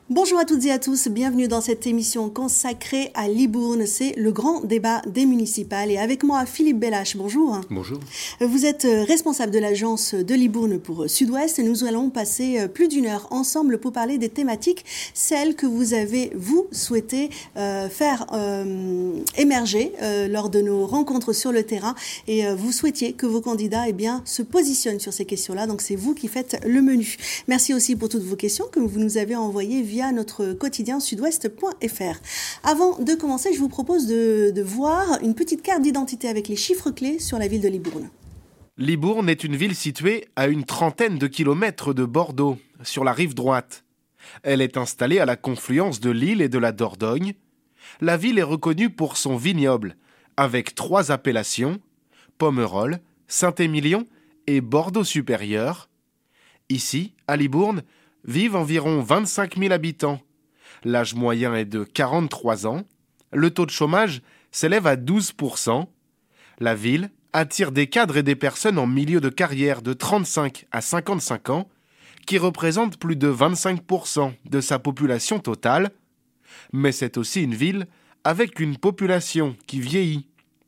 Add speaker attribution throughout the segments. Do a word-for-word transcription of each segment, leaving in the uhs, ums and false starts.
Speaker 1: Bonjour à toutes et à tous, bienvenue dans cette émission consacrée à Libourne. C'est le grand débat des municipales. Et avec moi, Philippe Bellache, bonjour.
Speaker 2: Bonjour.
Speaker 1: Vous êtes responsable de l'agence de Libourne pour Sud-Ouest et nous allons passer plus d'une heure ensemble pour parler des thématiques, celles que vous avez, vous, souhaité euh, faire euh, émerger euh, lors de nos rencontres sur le terrain. Et euh, vous souhaitiez que vos candidats eh bien, se positionnent sur ces questions-là. Donc c'est vous qui faites le menu. Merci aussi pour toutes vos questions que vous nous avez envoyées via notre quotidien sudouest point f r. Avant de commencer, je vous propose de, de voir une petite carte d'identité avec les chiffres clés sur la ville de Libourne.
Speaker 2: Libourne est une ville située à une trentaine de kilomètres de Bordeaux, sur la rive droite. Elle est installée à la confluence de l'Isle et de la Dordogne. La ville est reconnue pour son vignoble, avec trois appellations, Pomerol, Saint-Émilion et Bordeaux-Supérieur. Ici, à Libourne, vivent environ vingt-cinq mille habitants. L'âge moyen est de quarante-trois ans. Le taux de chômage s'élève à douze pour cent. La ville attire des cadres et des personnes en milieu de carrière de trente-cinq à cinquante-cinq ans, qui représentent plus de vingt-cinq pour cent de sa population totale. Mais c'est aussi une ville avec une population qui vieillit.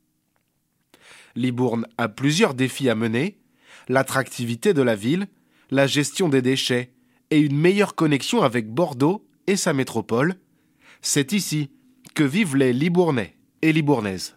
Speaker 2: Libourne a plusieurs défis à mener: l'attractivité de la ville, la gestion des déchets, et une meilleure connexion avec Bordeaux et sa métropole. C'est ici que vivent les Libournais et Libournaises.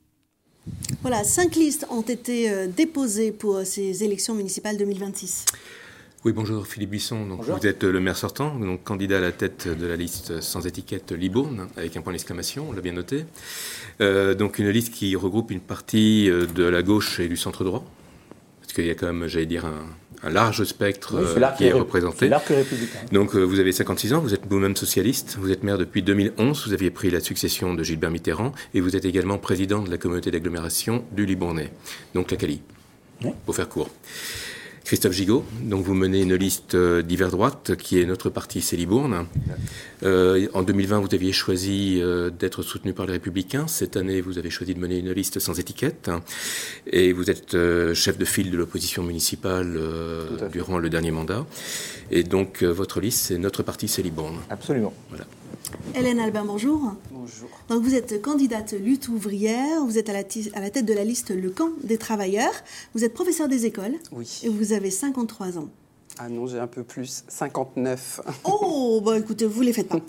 Speaker 1: Voilà, cinq listes ont été euh, déposées pour euh, ces élections municipales deux mille vingt-six.
Speaker 3: Oui, bonjour Philippe Buisson. Donc, bonjour. Vous êtes le maire sortant, donc candidat à la tête de la liste sans étiquette Libourne, avec un point d'exclamation, on l'a bien noté. Euh, donc une liste qui regroupe une partie de la gauche et du centre droit, parce qu'il y a quand même, j'allais dire, un... un large spectre oui, euh, qui est, est représenté.
Speaker 4: C'est l'arc républicain.
Speaker 3: Donc euh, vous avez cinquante-six ans, vous êtes vous-même socialiste, vous êtes maire depuis deux mille onze, vous aviez pris la succession de Gilbert Mitterrand et vous êtes également président de la communauté d'agglomération du Libournais, donc la Cali, oui. Pour faire court. Christophe Gigot, donc vous menez une liste d'hiver droite qui est notre parti, c'est Libourne. Euh, en deux mille vingt, vous aviez choisi euh, d'être soutenu par les Républicains. Cette année, vous avez choisi de mener une liste sans étiquette. Et vous êtes euh, chef de file de l'opposition municipale euh, durant le dernier mandat. Et donc, euh, votre liste, c'est notre parti, c'est Libourne.
Speaker 4: Absolument.
Speaker 3: Voilà.
Speaker 1: Hélène Albin, bonjour.
Speaker 4: Bonjour.
Speaker 1: Donc vous êtes candidate lutte ouvrière, vous êtes à la, t- à la tête de la liste Le Camp des travailleurs, vous êtes professeur des écoles.
Speaker 5: Oui.
Speaker 1: Et vous avez cinquante-trois ans.
Speaker 5: Ah non, j'ai un peu plus, cinquante-neuf.
Speaker 1: Oh, bah écoutez, vous ne les faites pas.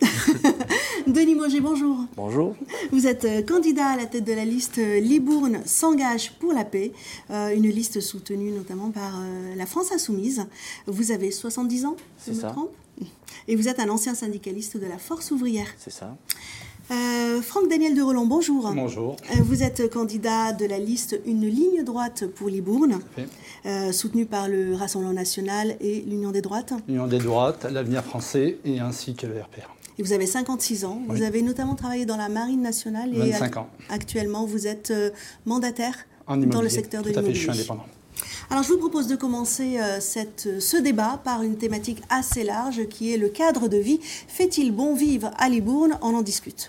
Speaker 1: Denis Moget, bonjour.
Speaker 4: Bonjour.
Speaker 1: Vous êtes candidat à la tête de la liste Libourne s'engage pour la paix, euh, une liste soutenue notamment par euh, la France Insoumise. Vous avez soixante-dix ans, si je me trompe ? Et vous êtes un ancien syndicaliste de la Force ouvrière.
Speaker 4: C'est ça.
Speaker 1: Euh, Franck-Daniel de Rolland, bonjour.
Speaker 4: Bonjour.
Speaker 1: Euh, vous êtes candidat de la liste Une ligne droite pour Libourne, euh, soutenu par le Rassemblement national et l'Union des droites.
Speaker 4: L'Union des droites, l'Avenir français et ainsi que le R P R.
Speaker 1: Et vous avez cinquante-six ans.
Speaker 4: Oui.
Speaker 1: Vous avez notamment travaillé dans la Marine nationale. Et
Speaker 4: vingt-cinq ans.
Speaker 1: Actuellement, vous êtes euh, mandataire
Speaker 4: en
Speaker 1: dans le secteur de l'immobilier.
Speaker 4: Tout à fait, je suis indépendant.
Speaker 1: Alors, je vous propose de commencer euh, cette, ce débat par une thématique assez large qui est le cadre de vie. Fait-il bon vivre à Libourne ? On en discute.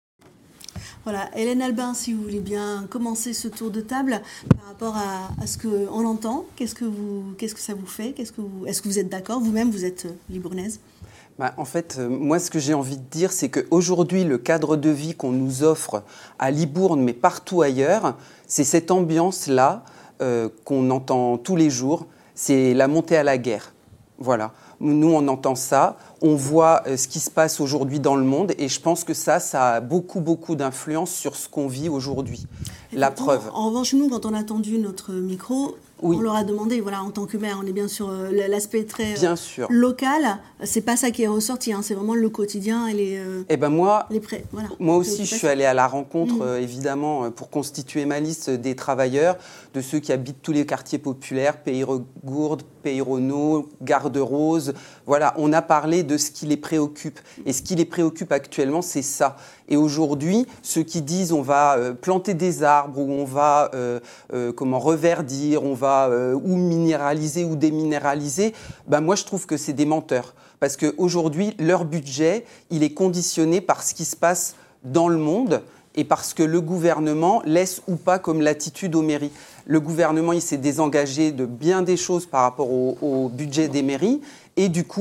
Speaker 1: Voilà, Hélène Albin, si vous voulez bien commencer ce tour de table par rapport à, à ce qu'on entend, qu'est-ce que, vous, qu'est-ce que ça vous fait ? Qu'est-ce que vous, est-ce que vous êtes d'accord ? Vous-même, vous êtes euh, libournaise ?
Speaker 5: Bah, en fait, euh, moi, ce que j'ai envie de dire, c'est qu'aujourd'hui, le cadre de vie qu'on nous offre à Libourne, mais partout ailleurs, c'est cette ambiance-là euh, qu'on entend tous les jours, c'est la montée à la guerre. Voilà. Nous, on entend ça, on voit euh, ce qui se passe aujourd'hui dans le monde et je pense que ça, ça a beaucoup, beaucoup d'influence sur ce qu'on vit aujourd'hui. La preuve.
Speaker 1: En revanche, nous, quand on a tendu notre micro, oui. On leur a demandé, voilà, en tant que maire, on est bien sur euh, l'aspect très
Speaker 5: bien sûr.
Speaker 1: local. C'est pas ça qui est ressorti, hein, c'est vraiment le quotidien et les. Euh,
Speaker 5: eh ben moi,
Speaker 1: les prêts, voilà.
Speaker 5: Moi aussi, je suis allée à la rencontre, mmh. euh, évidemment, pour constituer ma liste des travailleurs, de ceux qui habitent tous les quartiers populaires, Pays-Gourde, Pays-Renaud, Garde-Rose. Voilà, on a parlé de ce qui les préoccupe. Et ce qui les préoccupe actuellement, c'est ça. Et aujourd'hui, ceux qui disent on va euh, planter des arbres ou on va euh, euh, comment reverdir, on va euh, ou minéraliser ou déminéraliser, ben moi je trouve que c'est des menteurs. Parce qu'aujourd'hui, leur budget, il est conditionné par ce qui se passe dans le monde et parce que le gouvernement laisse ou pas comme latitude aux mairies. Le gouvernement, il s'est désengagé de bien des choses par rapport au, au budget des mairies et du coup,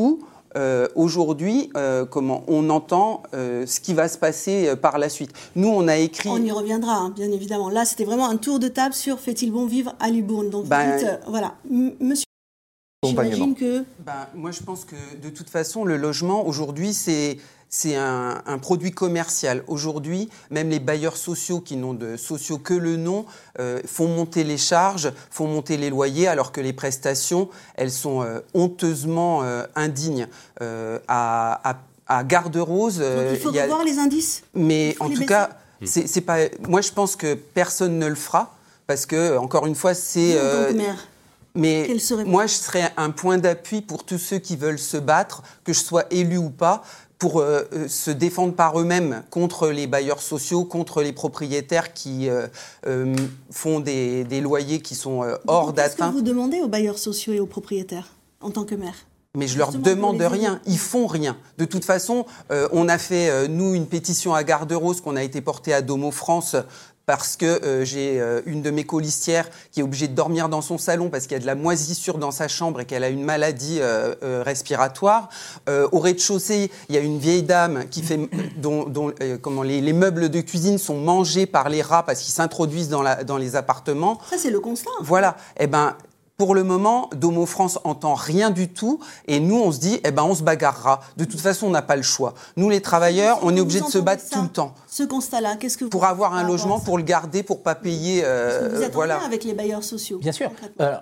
Speaker 5: euh, aujourd'hui, euh, comment on entend euh, ce qui va se passer euh, par la suite. Nous, on a écrit...
Speaker 1: On y reviendra, hein, bien évidemment. Là, c'était vraiment un tour de table sur fait-il bon vivre à Libourne. Donc,
Speaker 5: Ben,
Speaker 1: vous dites, euh, voilà, M- monsieur... J'imagine que...
Speaker 5: Ben, moi, je pense que de toute façon, le logement, aujourd'hui, c'est... C'est un, un produit commercial. Aujourd'hui, même les bailleurs sociaux qui n'ont de sociaux que le nom euh, font monter les charges, font monter les loyers, alors que les prestations, elles sont euh, honteusement euh, indignes. Euh, à, à, à Garde-Rose...
Speaker 1: Euh, il faut
Speaker 5: y a...
Speaker 1: revoir les indices.
Speaker 5: Mais en tout baisser. cas, c'est, c'est pas... moi, je pense que personne ne le fera, parce que, encore une fois, c'est...
Speaker 1: Vous, en tant que maire.
Speaker 5: Mais moi, je serais un point d'appui pour tous ceux qui veulent se battre, que je sois élu ou pas, pour euh, se défendre par eux-mêmes contre les bailleurs sociaux, contre les propriétaires qui euh, euh, font des, des loyers qui sont euh, hors d'atteinte.
Speaker 1: Qu'est-ce que vous demandez aux bailleurs sociaux et aux propriétaires en tant que maire ?
Speaker 5: Mais je leur demande rien, ils font rien. De toute façon, euh, on a fait, euh, nous, une pétition à Garde-Rose qu'on a été portée à Domo France parce que euh, j'ai euh, une de mes colistières qui est obligée de dormir dans son salon parce qu'il y a de la moisissure dans sa chambre et qu'elle a une maladie euh, euh, respiratoire. Euh, au rez-de-chaussée, il y a une vieille dame qui fait, dont, dont euh, comment, les, les meubles de cuisine sont mangés par les rats parce qu'ils s'introduisent dans, la, dans les appartements.
Speaker 1: Ça, c'est le constat.
Speaker 5: Voilà. Eh ben, pour le moment, Domo France entend rien du tout et nous, on se dit, eh ben, on se bagarrera. De toute façon, on n'a pas le choix. Nous, les travailleurs, on est obligés de se battre
Speaker 1: ça,
Speaker 5: tout le temps.
Speaker 1: Ce constat-là, qu'est-ce que vous...
Speaker 5: Pour avoir un logement, pour le garder, pour ne pas payer...
Speaker 1: Euh, vous êtes
Speaker 5: voilà.
Speaker 1: en lien avec les bailleurs sociaux.
Speaker 6: Bien sûr. Alors,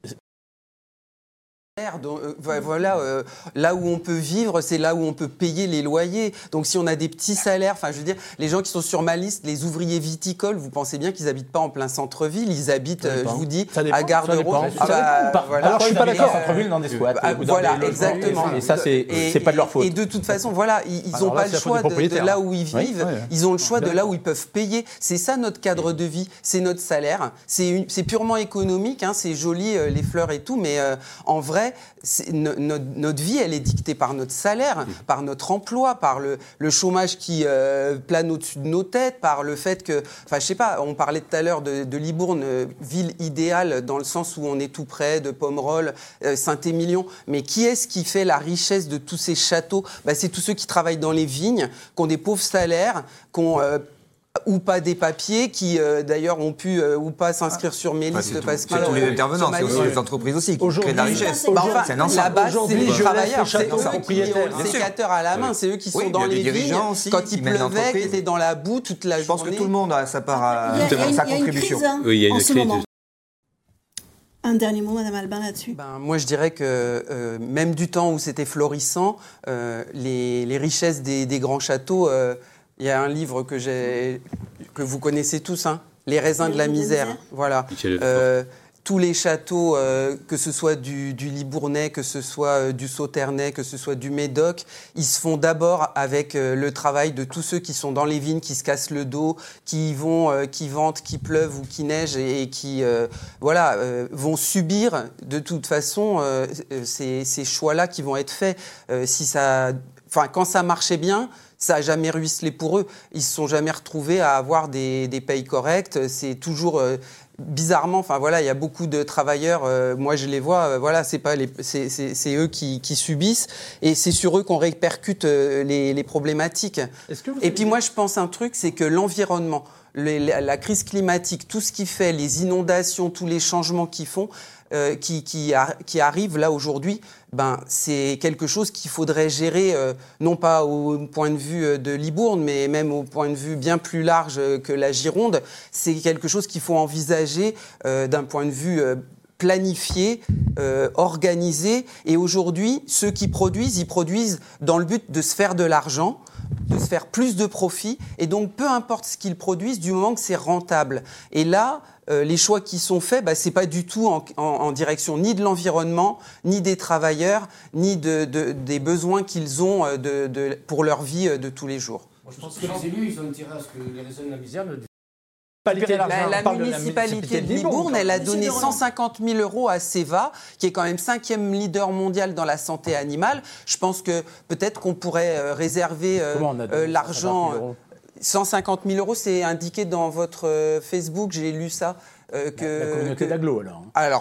Speaker 5: Donc, euh, voilà, euh, là où on peut vivre, c'est là où on peut payer les loyers. Donc si on a des petits salaires, enfin je veux dire, les gens qui sont sur ma liste, les ouvriers viticoles, vous pensez bien qu'ils habitent pas en plein centre-ville, ils habitent, euh, je vous dis, à Garde-Rose.
Speaker 6: Ah bah, voilà. Alors je suis pas d'accord. En centre-ville, dans des squats.
Speaker 5: Ah, voilà, exactement.
Speaker 6: Et ça, c'est c'est pas de leur faute.
Speaker 5: Et de toute façon, voilà, ils n'ont pas le choix de, de là où ils vivent. Oui, oui. Ils ont le choix de là où ils peuvent payer. C'est ça notre cadre de vie, c'est notre salaire. C'est c'est purement économique, hein, c'est joli euh, les fleurs et tout, mais euh, en vrai. No, notre, notre vie, elle est dictée par notre salaire, oui. par notre emploi, par le, le chômage qui euh, plane au-dessus de nos têtes, par le fait que, enfin, je sais pas, on parlait tout à l'heure de, de Libourne, euh, ville idéale dans le sens où on est tout près de Pomerol, euh, Saint-Émilion. Mais qui est-ce qui fait la richesse de tous ces châteaux ? Bah, c'est tous ceux qui travaillent dans les vignes, qui ont des pauvres salaires, qui ont euh, ou pas des papiers qui, euh, d'ailleurs, ont pu euh, ou pas s'inscrire sur mes listes.
Speaker 7: Enfin,
Speaker 5: parce
Speaker 7: tout, que c'est tous les intervenants, c'est aussi les entreprises aussi qui créent de la richesse.
Speaker 5: Bah, enfin,
Speaker 7: c'est un ensemble.
Speaker 5: La base, c'est les travailleurs,
Speaker 7: c'est
Speaker 5: eux qui ont le sécateur à la main, c'est eux qui sont
Speaker 7: oui,
Speaker 5: dans les vignes.
Speaker 7: Aussi,
Speaker 5: quand il pleuvait, qui étaient dans la boue toute la journée.
Speaker 7: Je pense que tout le monde a sa part à sa contribution.
Speaker 1: Oui, il y a une crise. Un dernier mot, Madame Albin, là-dessus.
Speaker 5: Ben, moi, je dirais que euh, même du temps où c'était florissant, euh, les, les richesses des, des grands châteaux... Euh, il y a un livre que, j'ai, que vous connaissez tous, hein, Les raisins de la misère. misère. Voilà. Euh, tous les châteaux, euh, que ce soit du, du Libournais, que ce soit euh, du Sauternais, que ce soit du Médoc, ils se font d'abord avec euh, le travail de tous ceux qui sont dans les vignes, qui se cassent le dos, qui vont, euh, qui ventent, qui pleuve ou qui neige et, et qui, euh, voilà, euh, vont subir de toute façon euh, ces, ces choix-là qui vont être faits. Euh, si ça, enfin, quand ça marchait bien. Ça n'a jamais ruisselé pour eux. Ils ne se sont jamais retrouvés à avoir des, des payes correctes. C'est toujours euh, bizarrement, enfin voilà, il y a beaucoup de travailleurs, euh, moi je les vois, euh, voilà, c'est pas les, c'est, c'est, c'est eux qui, qui subissent et c'est sur eux qu'on répercute euh, les, les problématiques. Et puis moi je pense un truc, c'est que l'environnement, les, la crise climatique, tout ce qui fait, les inondations, tous les changements qu'ils font, Euh, qui, qui, a, qui arrive là aujourd'hui, ben, c'est quelque chose qu'il faudrait gérer, euh, non pas au point de vue de Libourne, mais même au point de vue bien plus large que la Gironde. C'est quelque chose qu'il faut envisager euh, d'un point de vue euh, planifié, euh, organisé. Et aujourd'hui, ceux qui produisent, ils produisent dans le but de se faire de l'argent, de se faire plus de profit. Et donc, peu importe ce qu'ils produisent, du moment que c'est rentable. Et là... Euh, les choix qui sont faits, bah, ce n'est pas du tout en, en, en direction ni de l'environnement, ni des travailleurs, ni de, de, des besoins qu'ils ont de, de, pour leur vie de tous les jours.
Speaker 8: Moi, je pense que les élus, ils ont intérêt à ce que les raisins de la misère ne...
Speaker 5: La, la municipalité de Libourne, elle a donné cent cinquante mille euros à Seva, qui est quand même cinquième leader mondial dans la santé animale. Je pense que peut-être qu'on pourrait euh, réserver euh, euh, l'argent... cent cinquante mille euros, c'est indiqué dans votre euh, Facebook, j'ai lu ça. Euh, que,
Speaker 6: la communauté
Speaker 5: que...
Speaker 6: d'agglo, alors.
Speaker 5: Alors,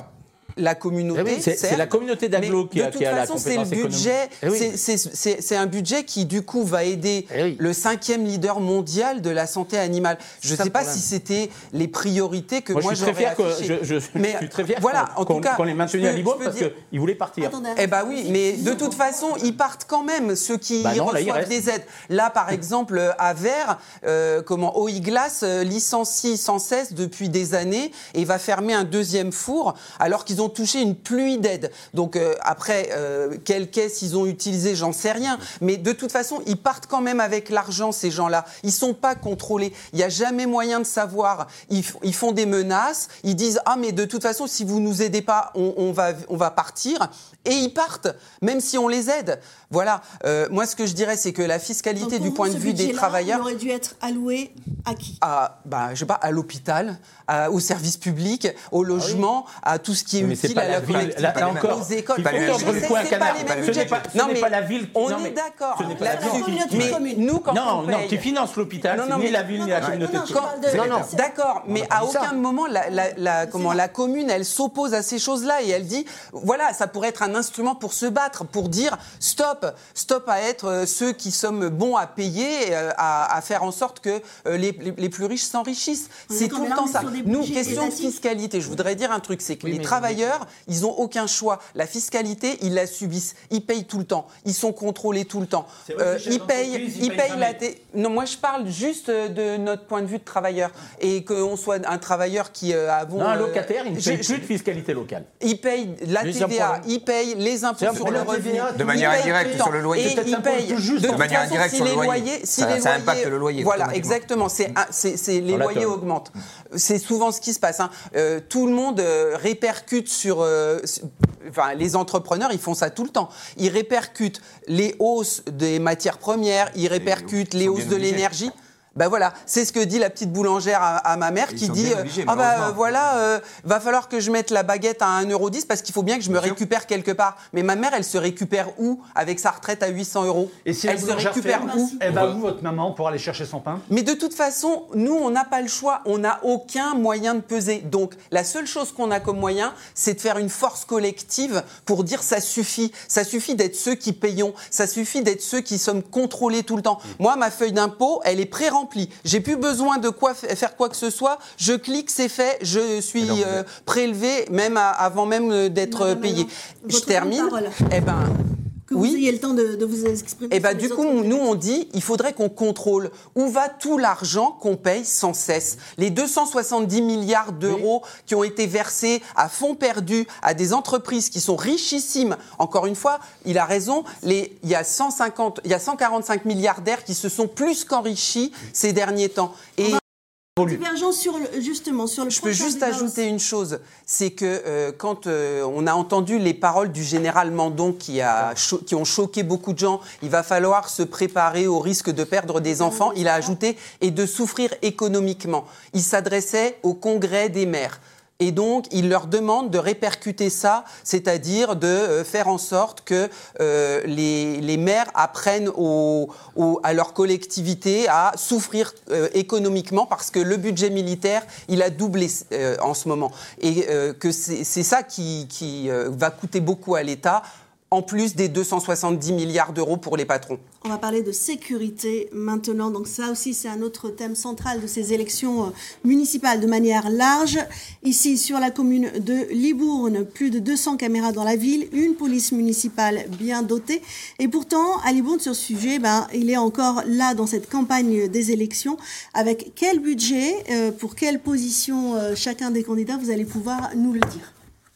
Speaker 5: la communauté,
Speaker 6: eh oui, c'est, c'est la communauté d'agglo qui a, qui a la compétence économique.
Speaker 5: De toute façon, c'est le budget, eh oui. c'est, c'est, c'est, c'est un budget qui, du coup, va aider eh oui. le cinquième leader mondial de la santé animale. Je ne sais pas si c'était les priorités que moi, moi j'aurais affichées.
Speaker 6: Je, je,
Speaker 5: mais
Speaker 6: je suis très fier
Speaker 5: voilà,
Speaker 6: qu'on,
Speaker 5: en tout cas,
Speaker 6: qu'on les maintenu à Libourne parce dire... qu'ils voulaient partir.
Speaker 1: Attendez,
Speaker 5: eh bien oui, mais de toute façon, ils partent quand même, ceux qui
Speaker 6: bah non,
Speaker 5: reçoivent
Speaker 6: là,
Speaker 5: des aides. Là, par exemple, à Vers, euh, comment Oiglas euh, licencie sans cesse depuis des années et va fermer un deuxième four alors qu'ils ont touché une pluie d'aide. Donc euh, après, euh, quelle caisse ils ont utilisé, j'en sais rien. Mais de toute façon, ils partent quand même avec l'argent, ces gens-là. Ils ne sont pas contrôlés. Il n'y a jamais moyen de savoir. Ils, ils font des menaces. Ils disent « Ah, mais de toute façon, si vous ne nous aidez pas, on, on, va, on va partir. » Et ils partent, même si on les aide. Voilà. Euh, moi, ce que je dirais, c'est que la fiscalité du
Speaker 1: vous,
Speaker 5: point de vue des travailleurs...
Speaker 1: Il aurait dû être alloué à qui ?
Speaker 5: À, bah, je sais pas, à l'hôpital, à, au service public, au logement, ah oui. à tout ce qui est
Speaker 6: mais
Speaker 5: utile à la collectivité,
Speaker 6: là, là encore,
Speaker 5: aux écoles.
Speaker 6: Il faut tordre le cou à un canard. Ce n'est pas,
Speaker 5: non,
Speaker 6: mais, pas la ville.
Speaker 5: On
Speaker 6: non,
Speaker 5: est
Speaker 6: mais,
Speaker 5: d'accord.
Speaker 6: Ce n'est pas la ville.
Speaker 5: Mais nous, quand
Speaker 6: non,
Speaker 5: on paye...
Speaker 6: non, qui finance l'hôpital, non, non, c'est ni la ville ni la communauté.
Speaker 5: Non, non, d'accord, mais à aucun moment, la, la, la, comment, la commune, elle s'oppose à ces choses-là et elle dit, voilà, ça pourrait être un instrument pour se battre, pour dire stop, stop à être ceux qui sommes bons à payer, à, à faire en sorte que les, les, les plus riches s'enrichissent. C'est tout le temps ça. Nous, question de fiscalité, je voudrais dire un truc, c'est que oui, les travailleurs, mais... ils n'ont aucun choix. La fiscalité, ils la subissent. Ils payent tout le temps. Ils sont contrôlés tout le temps. Euh, ils payent, ils, ils payent la... T... Non, moi, je parle juste de notre point de vue de travailleur. Et qu'on soit un travailleur qui euh, a... Bon,
Speaker 6: non, un locataire, il ne paye plus de fiscalité locale.
Speaker 5: Il paye la T V A, il paye les impôts sur le revenu.
Speaker 7: De manière indirecte sur le loyer.
Speaker 5: Et il paye
Speaker 7: de manière indirecte sur le loyer. Ça impacte le loyer.
Speaker 5: Voilà, exactement. C'est les loyers augmentent. C'est souvent ce qui se passe. Hein. Euh, tout le monde euh, répercute sur... Euh, enfin, les entrepreneurs, ils font ça tout le temps. Ils répercutent les hausses des matières premières, ils répercutent les hausses de l'énergie. Ben voilà, c'est ce que dit la petite boulangère à, à ma mère qui dit euh, ah ben euh, voilà, euh, va falloir que je mette la baguette à un euro dix parce qu'il faut bien que je me bien récupère sûr. quelque part. Mais ma mère, elle se récupère où avec sa retraite à huit cents euros?
Speaker 4: Et si
Speaker 5: elle se récupère
Speaker 4: ferme,
Speaker 5: où?
Speaker 4: Elle va où votre maman pour aller chercher son pain?
Speaker 5: Mais de toute façon, nous, on n'a pas le choix, on n'a aucun moyen de peser. Donc la seule chose qu'on a comme moyen, c'est de faire une force collective pour dire ça suffit. Ça suffit d'être ceux qui payons, ça suffit d'être ceux qui sommes contrôlés tout le temps. Mmh. Moi, ma feuille d'impôt, elle est pré-remplie. J'ai plus besoin de quoi f- faire quoi que ce soit. Je clique, c'est fait. Je suis alors, euh, prélevé même à, avant même d'être non, non, payé. Non, non. Je termine. Eh ben.
Speaker 1: Que vous
Speaker 5: oui.
Speaker 1: ayez le temps de, de vous exprimer.
Speaker 5: Et ben, du coup, nous, on dit il faudrait qu'on contrôle où va tout l'argent qu'on paye sans cesse. Les deux cent soixante-dix milliards d'euros oui. qui ont été versés à fonds perdus à des entreprises qui sont richissimes. Encore une fois, il a raison, les, il y a cent cinquante, il y a cent quarante-cinq milliardaires qui se sont plus qu'enrichis ces derniers temps. Et
Speaker 1: divergence sur le, justement sur le.
Speaker 5: Je peux juste ajouter une chose, c'est que euh, quand euh, on a entendu les paroles du général Mandon qui a cho- qui ont choqué beaucoup de gens, il va falloir se préparer au risque de perdre des enfants. Il a ajouté et de souffrir économiquement. Il s'adressait au congrès des maires. Et donc, il leur demande de répercuter ça, c'est-à-dire de euh, faire en sorte que euh, les, les maires apprennent au, au, à leur collectivité à souffrir euh, économiquement parce que le budget militaire, il a doublé euh, en ce moment. Et euh, que c'est, c'est ça qui, qui euh, va coûter beaucoup à l'État, en plus des deux cent soixante-dix milliards d'euros pour les patrons.
Speaker 1: On va parler de sécurité maintenant. Donc ça aussi, c'est un autre thème central de ces élections municipales de manière large. Ici, sur la commune de Libourne, plus de deux cents caméras dans la ville, une police municipale bien dotée. Et pourtant, à Libourne, sur ce sujet, ben, il est encore là dans cette campagne des élections. Avec quel budget, euh, pour quelle position euh, chacun des candidats, vous allez pouvoir nous le dire.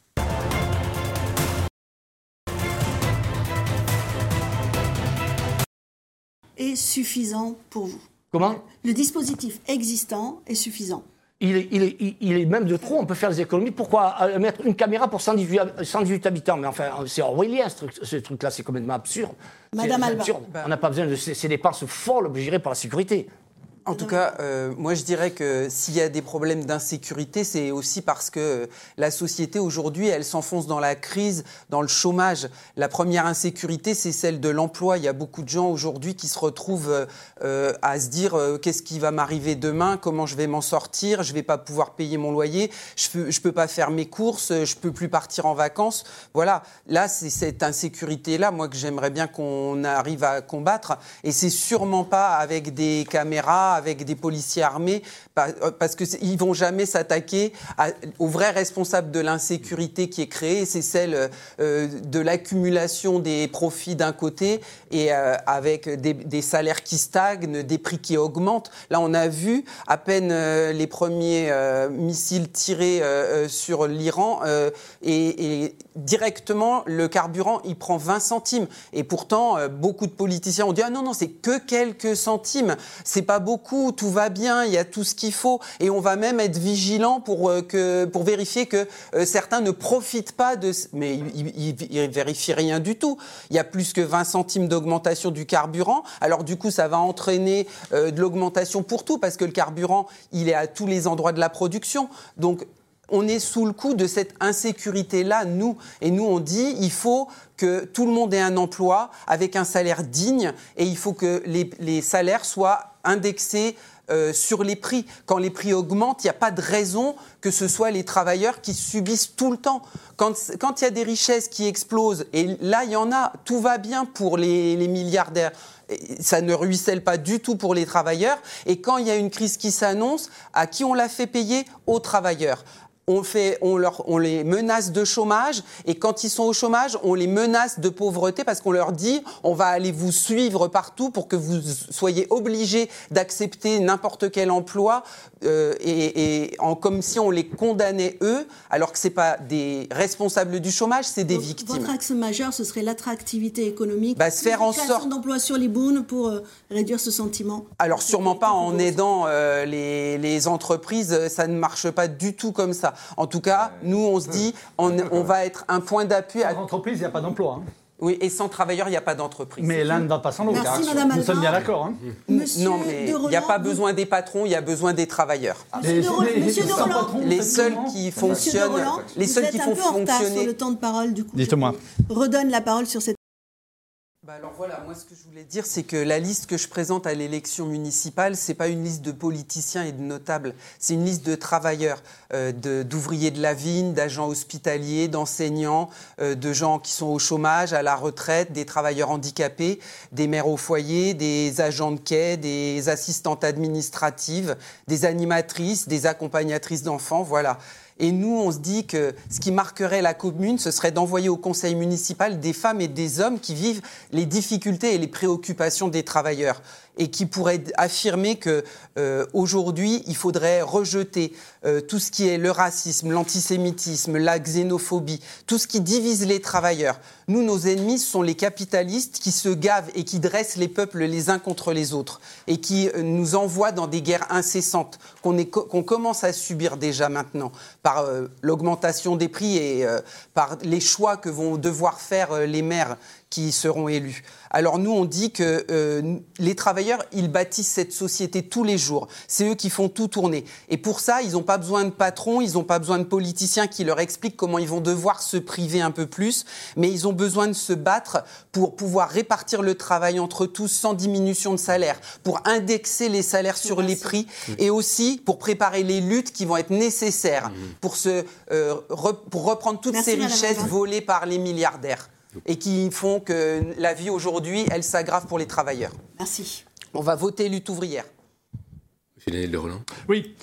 Speaker 1: Est suffisant pour vous?
Speaker 9: Comment?
Speaker 1: Le dispositif existant est suffisant.
Speaker 9: Il est, il, est, il est même de trop, on peut faire des économies. Pourquoi mettre une caméra pour cent dix-huit habitants? Mais enfin, c'est orwellien ce, truc, ce truc-là, c'est complètement absurde.
Speaker 1: Madame
Speaker 9: c'est,
Speaker 1: Alba.
Speaker 9: Absurde. On n'a pas besoin de ces, ces dépenses folles gérées par la sécurité.
Speaker 5: En tout cas, euh, moi je dirais que s'il y a des problèmes d'insécurité, c'est aussi parce que la société aujourd'hui, elle s'enfonce dans la crise, dans le chômage. La première insécurité, c'est celle de l'emploi. Il y a beaucoup de gens aujourd'hui qui se retrouvent euh, à se dire euh, qu'est-ce qui va m'arriver demain, comment je vais m'en sortir, je ne vais pas pouvoir payer mon loyer, je peux, je peux pas faire mes courses, je peux plus partir en vacances. Voilà, là c'est cette insécurité-là, moi que j'aimerais bien qu'on arrive à combattre. Et c'est sûrement pas avec des caméras, avec des policiers armés, parce qu'ils ne vont jamais s'attaquer à, aux vrais responsables de l'insécurité qui est créée, c'est celle euh, de l'accumulation des profits d'un côté et euh, avec des, des salaires qui stagnent, des prix qui augmentent. Là, on a vu à peine euh, les premiers euh, missiles tirés euh, sur l'Iran euh, et, et directement, le carburant, il prend vingt centimes. Et pourtant, euh, beaucoup de politiciens ont dit « Ah non, non, c'est que quelques centimes, c'est pas beaucoup. Tout va bien, il y a tout ce qu'il faut et on va même être vigilant pour, euh, que, pour vérifier que euh, certains ne profitent pas de... Mais ils ne vérifient rien du tout. Il y a plus que vingt centimes d'augmentation du carburant. Alors du coup, ça va entraîner euh, de l'augmentation pour tout parce que le carburant, il est à tous les endroits de la production. Donc, on est sous le coup de cette insécurité-là, nous. Et nous, on dit il faut que tout le monde ait un emploi avec un salaire digne et il faut que les, les salaires soient indexés euh, sur les prix. Quand les prix augmentent, il n'y a pas de raison que ce soit les travailleurs qui subissent tout le temps. Quand, quand il y a des richesses qui explosent, et là, il y en a, tout va bien pour les, les milliardaires. Ça ne ruisselle pas du tout pour les travailleurs. Et quand il y a une crise qui s'annonce, à qui on l'a fait payer ? Aux travailleurs. On, fait, on, leur, on les menace de chômage et quand ils sont au chômage, on les menace de pauvreté parce qu'on leur dit on va aller vous suivre partout pour que vous soyez obligés d'accepter n'importe quel emploi euh, et, et en, comme si on les condamnait eux, alors que ce n'est pas des responsables du chômage, c'est des
Speaker 1: Donc,
Speaker 5: victimes.
Speaker 1: Votre axe majeur, ce serait l'attractivité économique,
Speaker 5: bah, se faire en
Speaker 1: création
Speaker 5: sorte
Speaker 1: d'emplois sur Libourne pour euh, réduire ce sentiment.
Speaker 5: Alors sûrement pas en aidant euh, les, les entreprises, ça ne marche pas du tout comme ça. En tout cas, nous, on se dit, on, on va être un point d'appui.
Speaker 4: Sans entreprise, il n'y a pas d'emploi. Hein.
Speaker 5: Oui, et sans travailleurs, il n'y a pas d'entreprise.
Speaker 4: Mais l'un ne va pas sans l'autre.
Speaker 1: Merci, Madame Alvar.
Speaker 4: Nous sommes bien d'accord. Hein.
Speaker 5: Non, mais il n'y a pas besoin des patrons, il y a besoin des travailleurs.
Speaker 1: Monsieur de, Roland, Monsieur de Roland,
Speaker 5: les seuls qui fonctionnent,
Speaker 1: Monsieur de Roland,
Speaker 5: les seuls qui font fonctionner. Vous êtes un peu en retard sur le temps de parole, du coup.
Speaker 4: Dites-moi.
Speaker 1: Je redonne la parole sur cette.
Speaker 5: Bah alors voilà, moi ce que je voulais dire, c'est que la liste que je présente à l'élection municipale, c'est pas une liste de politiciens et de notables, c'est une liste de travailleurs, euh, de, d'ouvriers de la vigne, d'agents hospitaliers, d'enseignants, euh, de gens qui sont au chômage, à la retraite, des travailleurs handicapés, des mères au foyer, des agents de quai, des assistantes administratives, des animatrices, des accompagnatrices d'enfants, voilà. Et nous, on se dit que ce qui marquerait la commune, ce serait d'envoyer au conseil municipal des femmes et des hommes qui vivent les difficultés et les préoccupations des travailleurs et qui pourraient affirmer que euh, aujourd'hui, il faudrait rejeter euh, tout ce qui est le racisme, l'antisémitisme, la xénophobie, tout ce qui divise les travailleurs. Nous, nos ennemis, ce sont les capitalistes qui se gavent et qui dressent les peuples les uns contre les autres et qui euh, nous envoient dans des guerres incessantes qu'on, est, qu'on commence à subir déjà maintenant par euh, l'augmentation des prix et euh, par les choix que vont devoir faire euh, les maires qui seront élus. Alors nous, on dit que euh, les travailleurs, ils bâtissent cette société tous les jours. C'est eux qui font tout tourner. Et pour ça, ils n'ont pas besoin de patrons, ils n'ont pas besoin de politiciens qui leur expliquent comment ils vont devoir se priver un peu plus, mais ils ont besoin de se battre pour pouvoir répartir le travail entre tous sans diminution de salaire, pour indexer les salaires sur les prix et aussi pour préparer les luttes qui vont être nécessaires pour, se, euh, re, pour reprendre toutes
Speaker 1: Merci,
Speaker 5: ces richesses volées par les milliardaires et qui font que la vie aujourd'hui, elle s'aggrave pour les travailleurs.
Speaker 1: Merci.
Speaker 5: On va voter lutte ouvrière.
Speaker 3: Monsieur Daniel de Roland.
Speaker 4: Oui,